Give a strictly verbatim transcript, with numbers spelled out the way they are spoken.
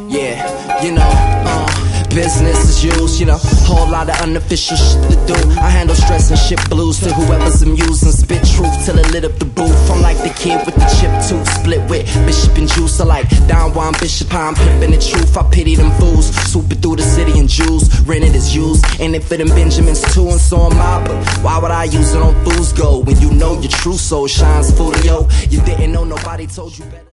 Yeah, you know, uh, business as usual, you know, whole lot of unofficial shit to do. I handle stress and shit blues to whoever's amused and spit truth till it lit up the booth. I'm like the kid with the chip tooth, split with Bishop and Juice. I like Don Juan Bishop, I'm pimping the truth. I pity them fools, swooping through the city in jewels. Rented as used, and it for them Benjamins too, and so am I. But why would I use it on fool's gold when you know your true soul shines full of yo? You didn't know, nobody told you better.